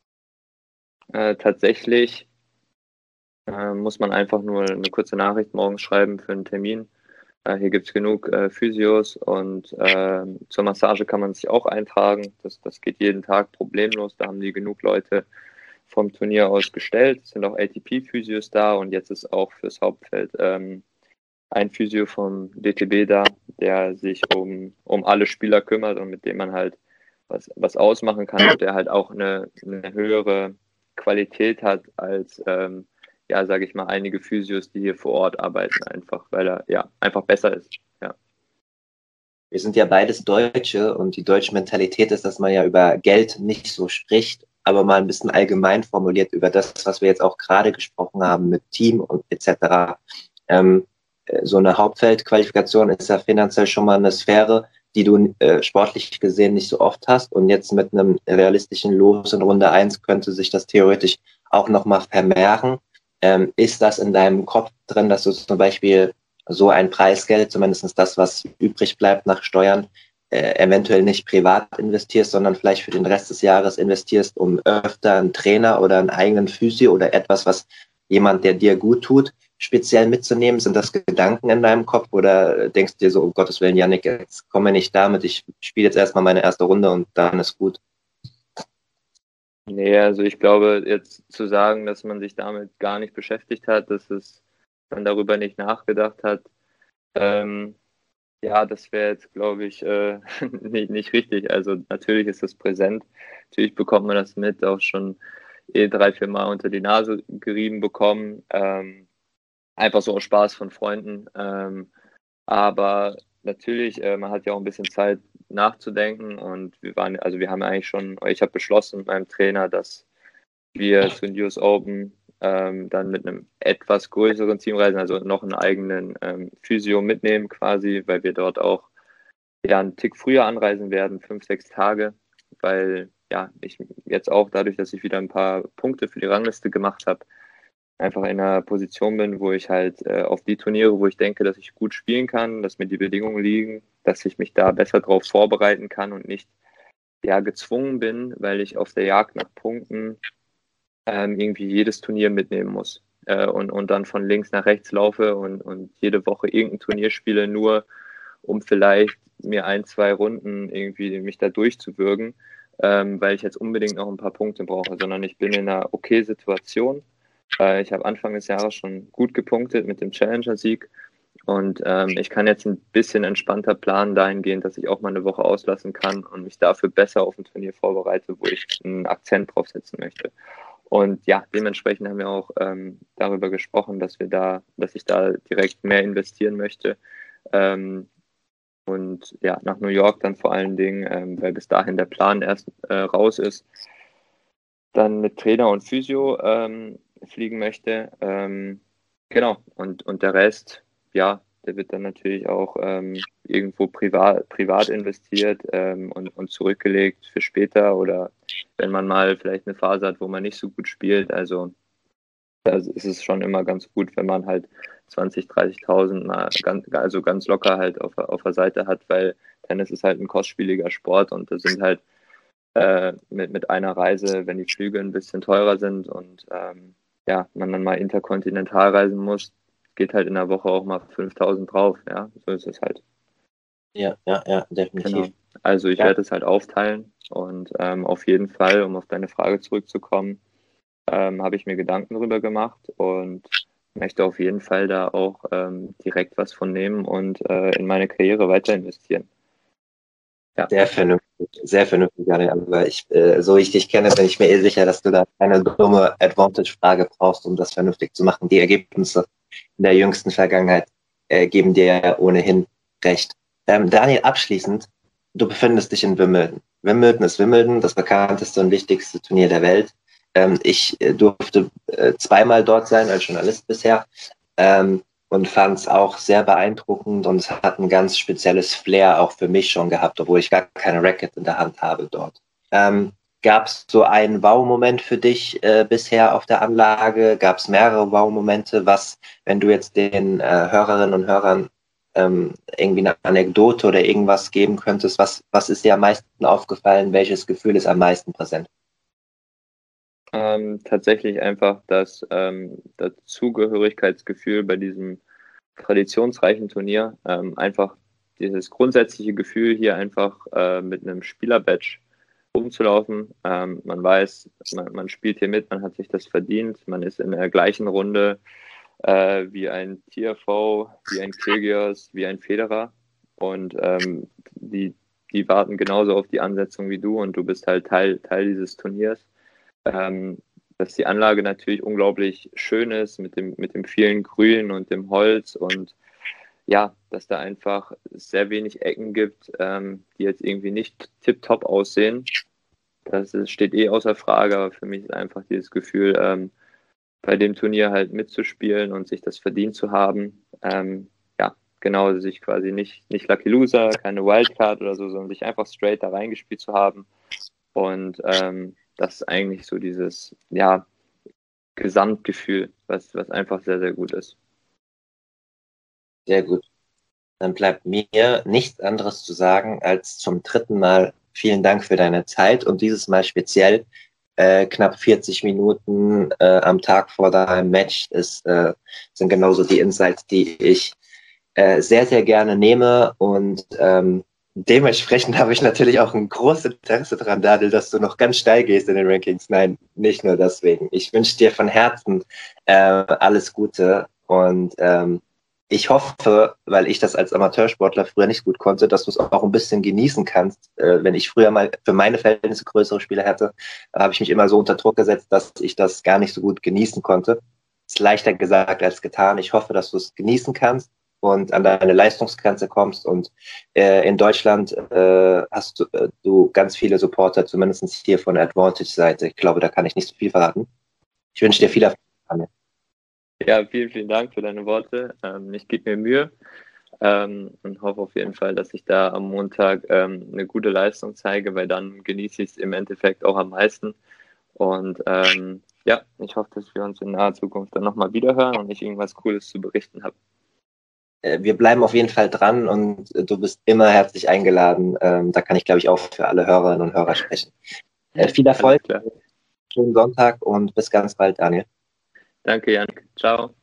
Tatsächlich muss man einfach nur eine kurze Nachricht morgens schreiben für einen Termin. Hier gibt es genug Physios und zur Massage kann man sich auch eintragen. Das geht jeden Tag problemlos. Da haben die genug Leute vom Turnier aus gestellt. Es sind auch ATP-Physios da und jetzt ist auch fürs Hauptfeld ein Physio vom DTB da, der sich um alle Spieler kümmert und mit dem man halt was ausmachen kann und der halt auch eine höhere Qualität hat als sage ich mal, einige Physios, die hier vor Ort arbeiten, einfach, weil er einfach besser ist. Ja. Wir sind ja beides Deutsche und die deutsche Mentalität ist, dass man ja über Geld nicht so spricht, aber mal ein bisschen allgemein formuliert über das, was wir jetzt auch gerade gesprochen haben mit Team und etc. So eine Hauptfeldqualifikation ist ja finanziell schon mal eine Sphäre, die du sportlich gesehen nicht so oft hast und jetzt mit einem realistischen Los in Runde 1 könnte sich das theoretisch auch nochmal vermehren. Ist das in deinem Kopf drin, dass du zum Beispiel so ein Preisgeld, zumindest das, was übrig bleibt nach Steuern, eventuell nicht privat investierst, sondern vielleicht für den Rest des Jahres investierst, um öfter einen Trainer oder einen eigenen Physio oder etwas, was jemand, der dir gut tut, speziell mitzunehmen? Sind das Gedanken in deinem Kopf oder denkst du dir so, um Gottes Willen, Yannick, jetzt komme nicht damit, ich spiele jetzt erstmal meine erste Runde und dann ist gut? Nee, also ich glaube, jetzt zu sagen, dass man sich damit gar nicht beschäftigt hat, man darüber nicht nachgedacht hat, ähm, ja, das wäre jetzt, glaube ich, nicht richtig. Also natürlich ist das präsent. Natürlich bekommt man das mit, auch schon 3, 4 Mal unter die Nase gerieben bekommen. Einfach so aus Spaß von Freunden. Aber natürlich, man hat ja auch ein bisschen Zeit nachzudenken und wir haben ja eigentlich schon, ich habe beschlossen mit meinem Trainer, dass wir zu den US Open dann mit einem etwas größeren Team reisen, also noch einen eigenen Physio mitnehmen quasi, weil wir dort auch ja einen Tick früher anreisen werden, 5, 6 Tage, weil ja ich jetzt auch dadurch, dass ich wieder ein paar Punkte für die Rangliste gemacht habe, einfach in einer Position bin, wo ich halt auf die Turniere, wo ich denke, dass ich gut spielen kann, dass mir die Bedingungen liegen, dass ich mich da besser darauf vorbereiten kann und nicht ja gezwungen bin, weil ich auf der Jagd nach Punkten irgendwie jedes Turnier mitnehmen muss und dann von links nach rechts laufe und jede Woche irgendein Turnier spiele, nur um vielleicht mir 1, 2 Runden irgendwie mich da durchzuwürgen, weil ich jetzt unbedingt noch ein paar Punkte brauche, sondern ich bin in einer okay Situation. Ich habe Anfang des Jahres schon gut gepunktet mit dem Challenger-Sieg und ich kann jetzt ein bisschen entspannter planen dahingehend, dass ich auch mal eine Woche auslassen kann und mich dafür besser auf ein Turnier vorbereite, wo ich einen Akzent drauf setzen möchte. Und ja, dementsprechend haben wir auch darüber gesprochen, dass ich da direkt mehr investieren möchte. Und ja, nach New York dann vor allen Dingen, weil bis dahin der Plan erst raus ist, dann mit Trainer und Physio fliegen möchte. Genau, und der Rest, ja, der wird dann natürlich auch irgendwo privat investiert und zurückgelegt für später oder wenn man mal vielleicht eine Phase hat, wo man nicht so gut spielt. Also da ist es schon immer ganz gut, wenn man halt 20.000, 30.000 mal ganz locker halt auf der Seite hat, weil Tennis ist halt ein kostspieliger Sport und da sind halt mit einer Reise, wenn die Flüge ein bisschen teurer sind und ja, man dann mal interkontinental reisen muss, geht halt in der Woche auch mal 5.000 drauf, ja, so ist es halt. Ja, ja, ja, definitiv. Genau. Also ich Ja, werde es halt aufteilen und auf jeden Fall, um auf deine Frage zurückzukommen, habe ich mir Gedanken darüber gemacht und möchte auf jeden Fall da auch direkt was von nehmen und in meine Karriere weiter investieren. Ja. sehr vernünftig, Daniel. Aber so ich dich kenne, bin ich mir sicher, dass du da keine dumme Advantage-Frage brauchst, um das vernünftig zu machen. Die Ergebnisse in der jüngsten Vergangenheit geben dir ja ohnehin recht. Daniel, abschließend, du befindest dich in Wimbledon. Wimbledon ist Wimbledon, das bekannteste und wichtigste Turnier der Welt. Ich durfte zweimal dort sein als Journalist bisher. Und fand es auch sehr beeindruckend und es hat ein ganz spezielles Flair auch für mich schon gehabt, obwohl ich gar keine Racket in der Hand habe dort. Gab es so einen Wow-Moment für dich bisher auf der Anlage? Gab es mehrere Wow-Momente? Was, wenn du jetzt den Hörerinnen und Hörern irgendwie eine Anekdote oder irgendwas geben könntest, was ist dir am meisten aufgefallen? Welches Gefühl ist am meisten präsent? Tatsächlich einfach das Zugehörigkeitsgefühl bei diesem traditionsreichen Turnier. Einfach dieses grundsätzliche Gefühl, hier einfach mit einem Spielerbadge rumzulaufen. Man weiß, man spielt hier mit, man hat sich das verdient, man ist in der gleichen Runde wie ein TFO, wie ein Kyrgios, wie ein Federer. Und die warten genauso auf die Ansetzung wie du und du bist halt Teil dieses Turniers. Dass die Anlage natürlich unglaublich schön ist mit dem vielen Grün und dem Holz und ja, dass da einfach sehr wenig Ecken gibt, die jetzt irgendwie nicht tipptopp aussehen. Steht außer Frage, aber für mich ist einfach dieses Gefühl, bei dem Turnier halt mitzuspielen und sich das verdient zu haben. Ja, genau, sich quasi nicht Lucky Loser, keine Wildcard oder so, sondern sich einfach straight da reingespielt zu haben. Und das ist eigentlich so dieses, ja, Gesamtgefühl, was einfach sehr, sehr gut ist. Sehr gut. Dann bleibt mir nichts anderes zu sagen, als zum dritten Mal vielen Dank für deine Zeit und dieses Mal speziell knapp 40 Minuten am Tag vor deinem Match sind genauso die Insights, die ich sehr, sehr gerne nehme und Dementsprechend habe ich natürlich auch ein großes Interesse daran, Daniel, dass du noch ganz steil gehst in den Rankings. Nein, nicht nur deswegen. Ich wünsche dir von Herzen alles Gute und ich hoffe, weil ich das als Amateursportler früher nicht gut konnte, dass du es auch ein bisschen genießen kannst. Wenn ich früher mal für meine Verhältnisse größere Spiele hatte, habe ich mich immer so unter Druck gesetzt, dass ich das gar nicht so gut genießen konnte. Ist leichter gesagt als getan. Ich hoffe, dass du es genießen kannst und an deine Leistungsgrenze kommst. Und in Deutschland hast du ganz viele Supporter, zumindest hier von der Advantage-Seite. Ich glaube, da kann ich nicht so viel verraten. Ich wünsche dir viel Erfolg. Ja, vielen, vielen Dank für deine Worte. Ich gebe mir Mühe und hoffe auf jeden Fall, dass ich da am Montag eine gute Leistung zeige, weil dann genieße ich es im Endeffekt auch am meisten. Und ja, ich hoffe, dass wir uns in naher Zukunft dann nochmal wiederhören und ich irgendwas Cooles zu berichten habe. Wir bleiben auf jeden Fall dran und du bist immer herzlich eingeladen. Da kann ich, glaube ich, auch für alle Hörerinnen und Hörer sprechen. Viel Erfolg, schönen Sonntag und bis ganz bald, Daniel. Danke, Jan. Ciao.